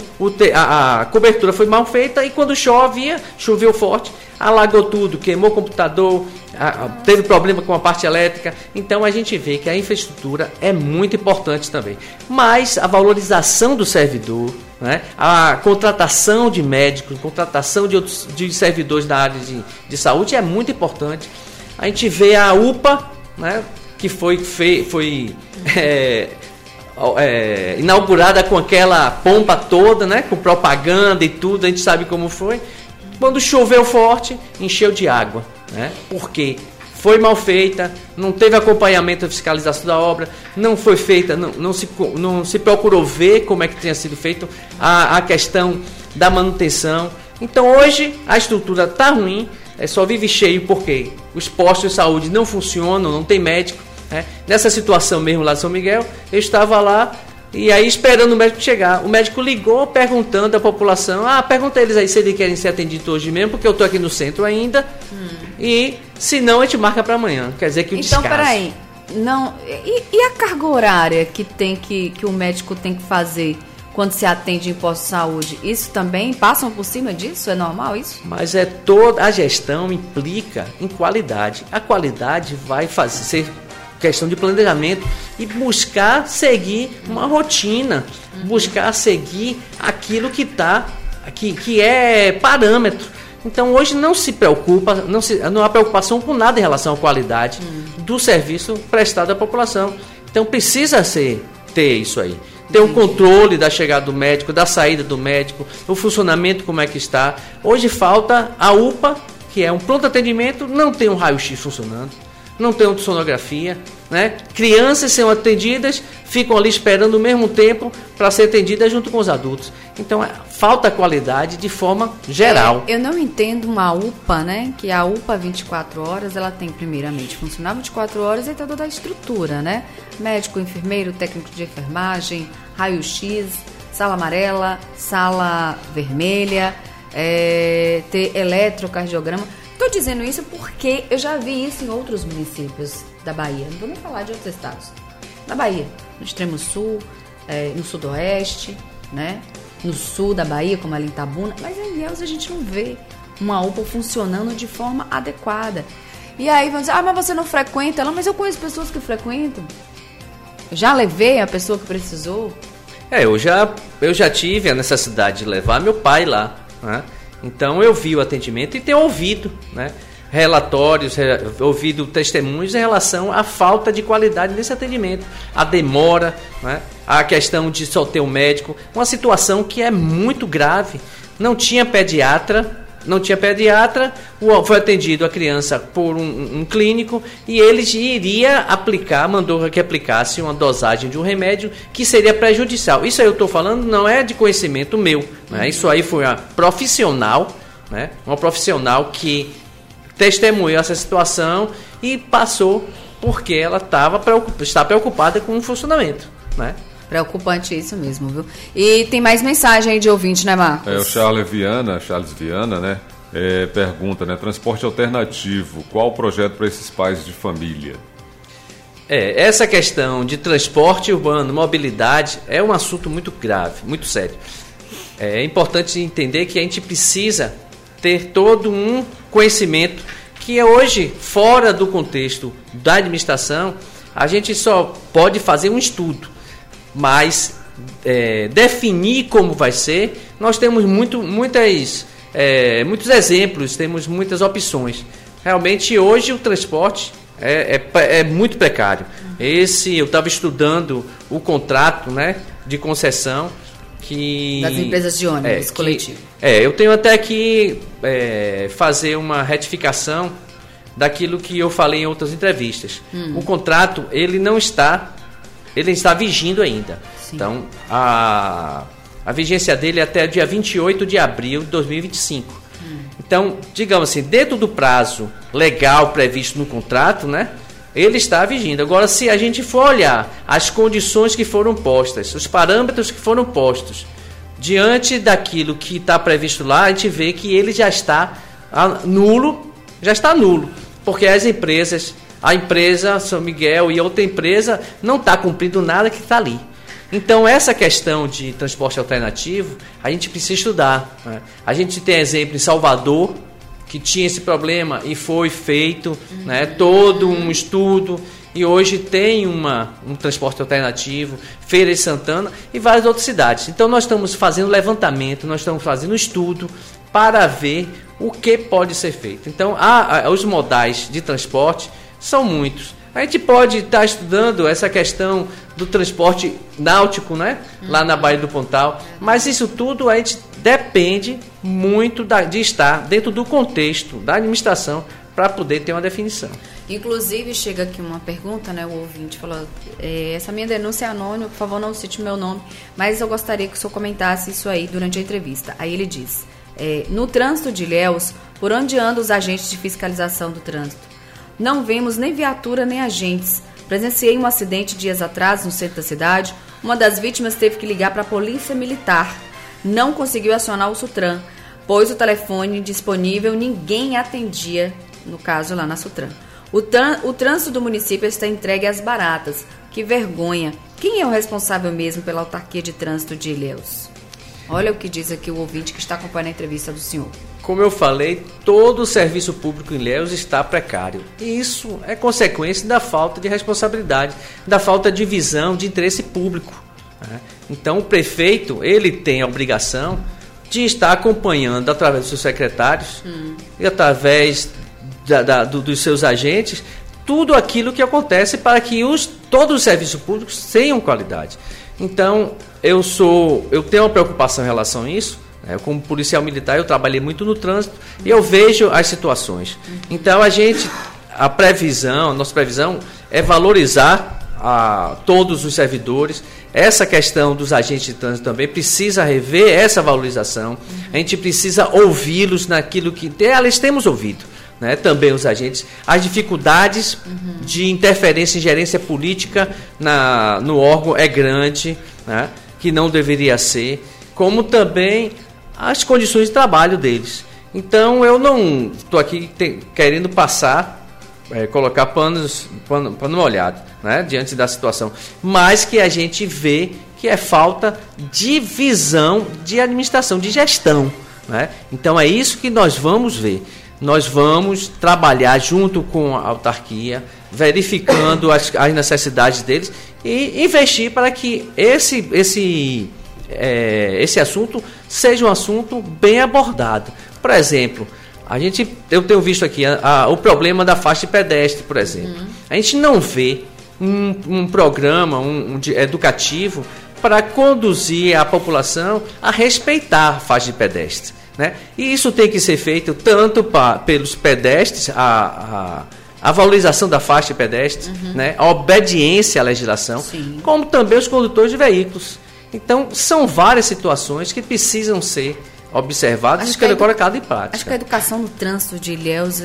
a cobertura foi mal feita e quando choveu forte, alagou tudo, queimou o computador, teve problema com a parte elétrica. Então a gente vê que a infraestrutura é muito importante também. Mas a valorização do servidor, né? A contratação de médicos, contratação de servidores da área de saúde é muito importante. A gente vê a UPA, né? Que foi inaugurada com aquela pompa toda, né? Com propaganda e tudo, a gente sabe como foi. Quando choveu forte, encheu de água, né? Por quê? Foi mal feita, não teve acompanhamento da fiscalização da obra, não foi feita, não se procurou ver como é que tinha sido feito a questão da manutenção. Então hoje a estrutura está ruim, só vive cheio porque os postos de saúde não funcionam, não tem médico. Né? Nessa situação mesmo lá de São Miguel, eu estava lá e aí esperando o médico chegar. O médico ligou perguntando à população, pergunta eles aí se eles querem ser atendidos hoje mesmo, porque eu estou aqui no centro ainda. E se não, a gente marca para amanhã. Quer dizer que o descaso. Então, peraí. Não, e a carga horária que o médico tem que fazer quando se atende em posto de saúde? Isso também passam por cima disso? É normal isso? Mas toda a gestão implica em qualidade. A qualidade vai ser questão de planejamento e buscar seguir uma rotina, buscar seguir aquilo que é parâmetro. Então hoje não se preocupa, não há preocupação com nada em relação à qualidade do serviço prestado à população. Então precisa ter isso aí. Ter um controle da chegada do médico, da saída do médico, o funcionamento como é que está. Hoje falta a UPA, que é um pronto atendimento, não tem um raio-x funcionando, não tem uma sonografia, né? Crianças são atendidas, ficam ali esperando o mesmo tempo para ser atendidas junto com os adultos. Então falta qualidade de forma geral. Eu não entendo uma UPA, né? Que a UPA 24 horas, ela tem primeiramente funcionar 24 horas e toda a estrutura, né? Médico, enfermeiro, técnico de enfermagem, raio-x, sala amarela, sala vermelha, ter eletrocardiograma. Estou dizendo isso porque eu já vi isso em outros municípios da Bahia. Não vou nem falar de outros estados. Na Bahia, no extremo sul, no sudoeste, né? No sul da Bahia, como ali em Itabuna. Mas em Ilhéus a gente não vê uma UPA funcionando de forma adequada. E aí vão dizer, mas você não frequenta ela? Mas eu conheço pessoas que frequentam. Eu já levei a pessoa que precisou. Eu já tive a necessidade de levar meu pai lá, né? Então eu vi o atendimento e tenho ouvido, né, relatórios, ouvido testemunhos em relação à falta de qualidade nesse atendimento, a demora, né, a questão de só ter um médico, uma situação que é muito grave. Não tinha pediatra, foi atendido a criança por um clínico e ele iria mandou que aplicasse uma dosagem de um remédio que seria prejudicial. Isso aí eu estou falando não é de conhecimento meu, né? Isso aí foi uma profissional, né? Uma profissional que testemunhou essa situação e passou porque ela está preocupada com o funcionamento, né? Preocupante isso mesmo, viu? E tem mais mensagem aí de ouvinte, né, Marcos? O Charles Viana, né? Pergunta, né? Transporte alternativo, qual o projeto para esses pais de família? Essa questão de transporte urbano, mobilidade, é um assunto muito grave, muito sério. É importante entender que a gente precisa ter todo um conhecimento que hoje, fora do contexto da administração, a gente só pode fazer um estudo. Mas definir como vai ser, nós temos muitos exemplos, temos muitas opções. Realmente hoje o transporte é muito precário. Eu estava estudando o contrato, né, de concessão das empresas de ônibus coletivo. Eu tenho até que fazer uma retificação daquilo que eu falei em outras entrevistas. O contrato ele está vigindo ainda. Sim. Então, a vigência dele é até o dia 28 de abril de 2025. Então, digamos assim, dentro do prazo legal previsto no contrato, né, ele está vigindo. Agora, se a gente for olhar as condições que foram postas, os parâmetros que foram postos, diante daquilo que está previsto lá, a gente vê que ele já está nulo, porque a empresa São Miguel e outra empresa não está cumprindo nada que está ali. Então essa questão de transporte alternativo a gente precisa estudar, né? A gente tem exemplo em Salvador que tinha esse problema e foi feito, né, todo um estudo e hoje tem um transporte alternativo, Feira de Santana e várias outras cidades. Então nós estamos fazendo levantamento, nós estamos fazendo estudo para ver o que pode ser feito. Então os modais de transporte são muitos. A gente pode estar estudando essa questão do transporte náutico, né? Lá na Baía do Pontal. Mas isso tudo a gente depende muito de estar dentro do contexto da administração para poder ter uma definição. Inclusive, chega aqui uma pergunta, né? O ouvinte falou, essa minha denúncia é anônima, por favor, não cite meu nome, mas eu gostaria que o senhor comentasse isso aí durante a entrevista. Aí ele diz, no trânsito de Ilhéus, por onde andam os agentes de fiscalização do trânsito? Não vemos nem viatura nem agentes. Presenciei um acidente dias atrás no centro da cidade. Uma das vítimas teve que ligar para a polícia militar. Não conseguiu acionar o Sutran, pois o telefone disponível ninguém atendia, no caso lá na Sutran. O trânsito do município está entregue às baratas. Que vergonha. Quem é o responsável mesmo pela autarquia de trânsito de Ilhéus? Olha o que diz aqui o ouvinte que está acompanhando a entrevista do senhor. Como eu falei, todo o serviço público em Ilhéus está precário. E isso é consequência da falta de responsabilidade, da falta de visão, de interesse público. Né? Então o prefeito, ele tem a obrigação de estar acompanhando através dos seus secretários e através dos seus agentes, tudo aquilo que acontece para que todos os serviços públicos tenham qualidade. Então, eu tenho uma preocupação em relação a isso. Como policial militar, eu trabalhei muito no trânsito e eu vejo as situações. Então, a nossa previsão é valorizar todos os servidores. Essa questão dos agentes de trânsito também precisa rever essa valorização. A gente precisa ouvi-los naquilo que eles temos ouvido. Né, também os agentes, as dificuldades de interferência em gerência política no órgão é grande, né, que não deveria ser, como também as condições de trabalho deles. Então eu não estou aqui querendo colocar pano molhado, né, diante da situação, mas que a gente vê que é falta de visão de administração, de gestão. Né? Então é isso que nós vamos ver. Nós vamos trabalhar junto com a autarquia, verificando as necessidades deles e investir para que esse assunto seja um assunto bem abordado. Por exemplo, eu tenho visto aqui o problema da faixa de pedestre, por exemplo. A gente não vê um programa educativo para conduzir a população a respeitar a faixa de pedestre. Né? E isso tem que ser feito tanto pelos pedestres, a valorização da faixa de pedestre, né? A obediência à legislação, sim, como também os condutores de veículos. Então, são várias situações que precisam ser observadas e colocadas em prática. Acho que a educação no trânsito de Ilhéus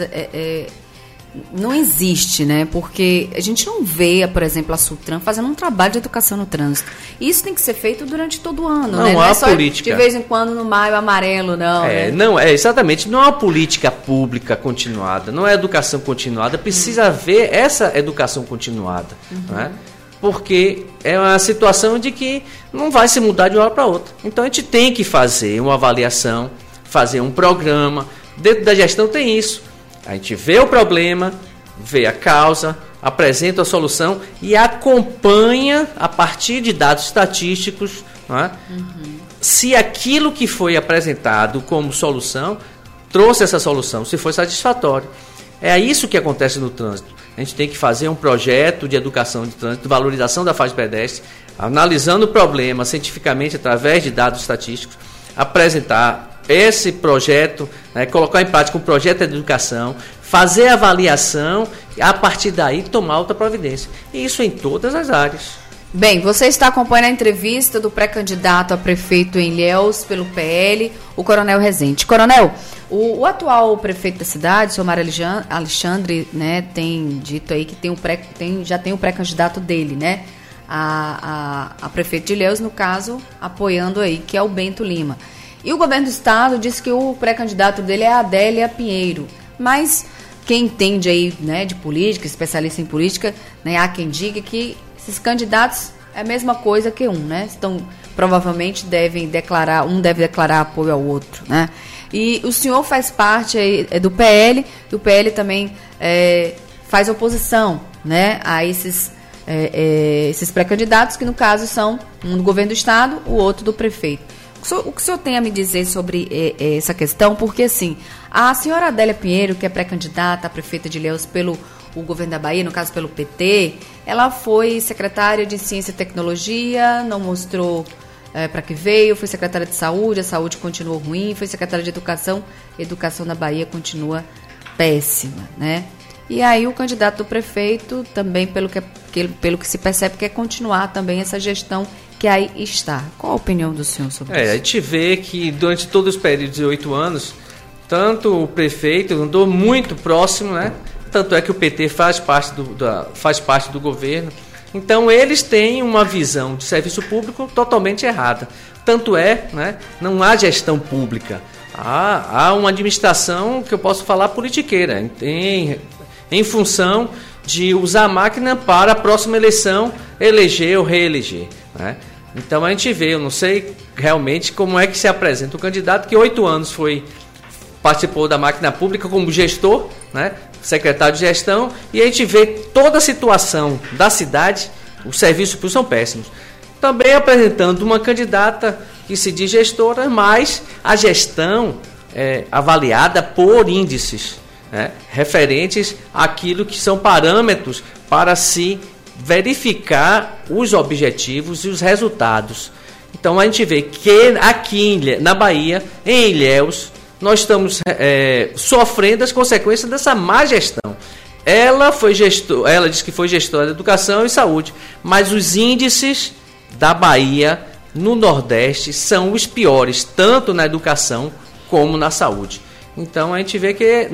não existe, né? Porque a gente não vê, por exemplo, a Sutran fazendo um trabalho de educação no trânsito. E isso tem que ser feito durante todo o ano, não, né? Não é só política. De vez em quando no Maio Amarelo, não. Né? Não, exatamente. Não é uma política pública continuada, não é educação continuada. Precisa haver essa educação continuada, né? Porque é uma situação de que não vai se mudar de uma hora para outra. Então a gente tem que fazer uma avaliação, fazer um programa. Dentro da gestão tem isso. A gente vê o problema, vê a causa, apresenta a solução e acompanha a partir de dados estatísticos, né, se aquilo que foi apresentado como solução trouxe essa solução, se foi satisfatório. É isso que acontece no trânsito. A gente tem que fazer um projeto de educação de trânsito, de valorização da faixa de pedestre, analisando o problema cientificamente através de dados estatísticos, apresentar esse projeto, né, colocar em prática um projeto de educação, fazer a avaliação e a partir daí tomar outra providência. E isso em todas as áreas. Bem, você está acompanhando a entrevista do pré-candidato a prefeito em Ilhéus pelo PL, o Coronel Rezende. Coronel, o atual prefeito da cidade, o senhor Mário Alexandre, né, tem dito aí que já tem o pré-candidato dele, né, a prefeito de Ilhéus, no caso, apoiando aí, que é o Bento Lima. E o governo do estado disse que o pré-candidato dele é a Adélia Pinheiro. Mas quem entende aí, né, de política, especialista em política, né, há quem diga que esses candidatos é a mesma coisa que né? Então, provavelmente deve declarar apoio ao outro, né? E o senhor faz parte aí, do PL, e o PL também faz oposição, né, a esses pré-candidatos, que no caso são um do governo do estado, o outro do prefeito. O o que o senhor tem a me dizer sobre essa questão? Porque, assim, a senhora Adélia Pinheiro, que é pré-candidata a prefeita de Ilhéus pelo o governo da Bahia, no caso pelo PT, ela foi secretária de Ciência e Tecnologia, não mostrou para que veio, foi secretária de Saúde, a saúde continuou ruim, foi secretária de Educação, a educação na Bahia continua péssima, né? E aí o candidato do prefeito também, pelo que se percebe, quer continuar também essa gestão que aí está. Qual a opinião do senhor sobre isso? A gente vê que durante todos os períodos de 8 anos, tanto o prefeito andou muito próximo, né? Tanto é que o PT faz parte do governo. Então eles têm uma visão de serviço público totalmente errada. Tanto é, né? Não há gestão pública. Há uma administração que eu posso falar politiqueira, em função de usar a máquina para a próxima eleição eleger ou reeleger, né? Então a gente vê, eu não sei realmente como é que se apresenta o candidato que 8 anos participou da máquina pública como gestor, né? Secretário de gestão, e a gente vê toda a situação da cidade, os serviços públicos são péssimos. Também apresentando uma candidata que se diz gestora, mas a gestão é avaliada por índices, né, referentes àquilo que são parâmetros para se verificar os objetivos e os resultados. Então a gente vê que aqui na Bahia, em Ilhéus, nós estamos sofrendo as consequências dessa má gestão. Ela disse que foi gestora de Educação e Saúde, mas os índices da Bahia no Nordeste são os piores, tanto na educação como na saúde. Então a gente vê que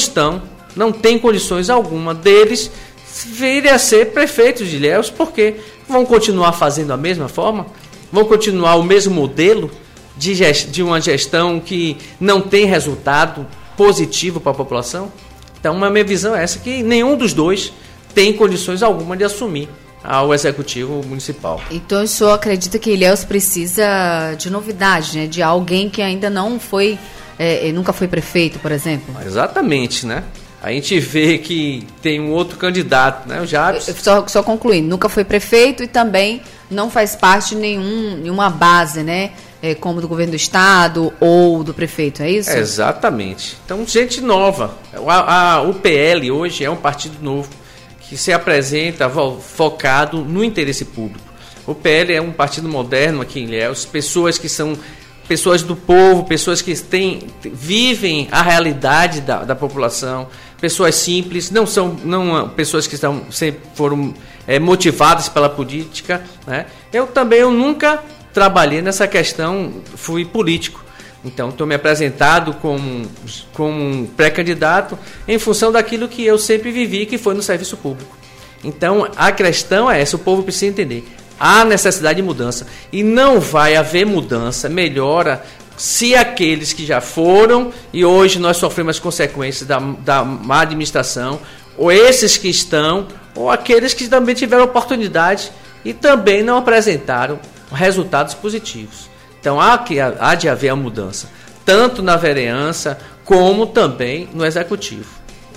não tem condições alguma deles virem a ser prefeitos de Ilhéus, porque vão continuar fazendo a mesma forma, vão continuar o mesmo modelo de uma gestão que não tem resultado positivo para a população. Então a minha visão é essa, que nenhum dos dois tem condições alguma de assumir ao Executivo Municipal. Então o senhor acredita que Ilhéus precisa de novidade, né? De alguém que ainda não foi, nunca foi prefeito, por exemplo? Exatamente, né? A gente vê que tem um outro candidato, né? O Jabes. Só concluindo, nunca foi prefeito e também não faz parte de nenhuma base, né? Como do governo do estado ou do prefeito, é isso? Exatamente. Então, gente nova. O PL hoje é um partido novo que se apresenta focado no interesse público. O PL é um partido moderno aqui em Ilhéus, pessoas que são pessoas do povo, pessoas que vivem a realidade da população, pessoas simples, não pessoas que sempre foram motivadas pela política, né? Eu nunca trabalhei nessa questão, fui político. Então, estou me apresentado como um pré-candidato em função daquilo que eu sempre vivi, que foi no serviço público. Então, a questão é essa, o povo precisa entender. Há necessidade de mudança. E não vai haver mudança, melhora, se aqueles que já foram e hoje nós sofremos as consequências da má administração, ou esses que estão, ou aqueles que também tiveram oportunidade e também não apresentaram resultados positivos. Então há de haver a mudança, tanto na vereança como também no executivo.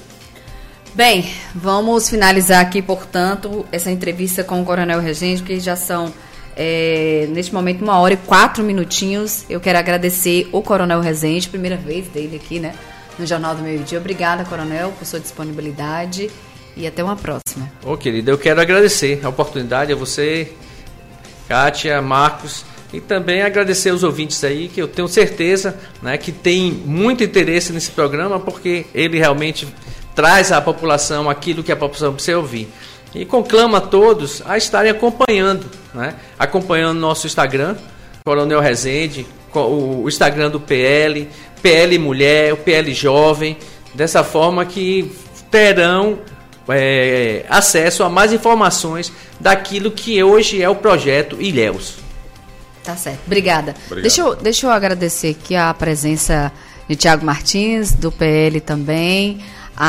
Bem, vamos finalizar aqui, portanto, essa entrevista com o Coronel Rezende, que já são, neste momento, 1h04. Eu quero agradecer o Coronel Rezende, primeira vez dele aqui, né, no Jornal do Meio-Dia. Obrigada, Coronel, por sua disponibilidade e até uma próxima. Querida, eu quero agradecer a oportunidade a você, Kátia, Marcos, e também agradecer aos ouvintes aí, que eu tenho certeza, né, que tem muito interesse nesse programa, porque ele realmente traz à população aquilo que a população precisa ouvir. E conclamo a todos a estarem acompanhando, né, acompanhando nosso Instagram, Coronel Rezende, o Instagram do PL Mulher, o PL Jovem, dessa forma que terão acesso a mais informações daquilo que hoje é o projeto Ilhéus. Tá certo, obrigada. Deixa eu agradecer aqui a presença de Tiago Martins, do PL também,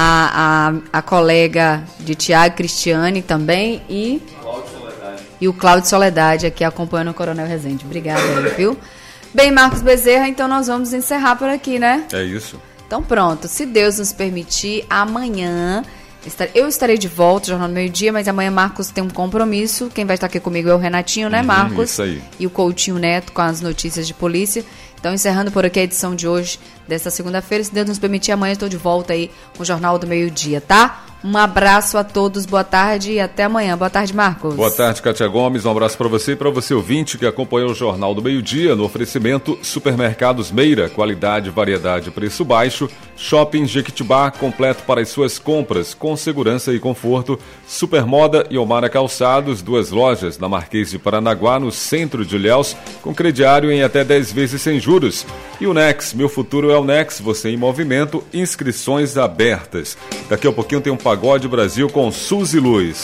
a colega de Tiago, Cristiane também, e o Cláudio Soledade aqui acompanhando o Coronel Rezende. Obrigada aí, viu? Bem, Marcos Bezerra, então nós vamos encerrar por aqui, né? É isso. Então pronto, se Deus nos permitir, amanhã Eu estarei de volta, Jornal do Meio-Dia, mas amanhã Marcos tem um compromisso. Quem vai estar aqui comigo é o Renatinho, né, Marcos? Isso aí. E o Coutinho Neto com as notícias de polícia. Então, encerrando por aqui a edição de hoje, desta segunda-feira. Se Deus nos permitir, amanhã estou de volta aí com o Jornal do Meio-Dia, tá? Um abraço a todos, boa tarde e até amanhã. Boa tarde, Marcos. Boa tarde, Kátia Gomes. Um abraço para você e para você ouvinte que acompanhou o Jornal do Meio-Dia no oferecimento Supermercados Meira, qualidade, variedade, preço baixo. Shopping Jequitibá, completo para as suas compras, com segurança e conforto. Supermoda e Omara Calçados, 2 lojas na Marquês de Paranaguá, no centro de Ilhéus, com crediário em até 10 vezes sem juros. E o Nex, meu futuro é o Nex, você em movimento, inscrições abertas. Daqui a pouquinho tem um Pagode Brasil com Suzy Luz.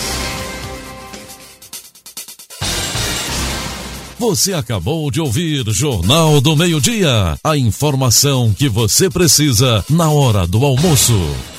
Você acabou de ouvir Jornal do Meio-Dia. A informação que você precisa na hora do almoço.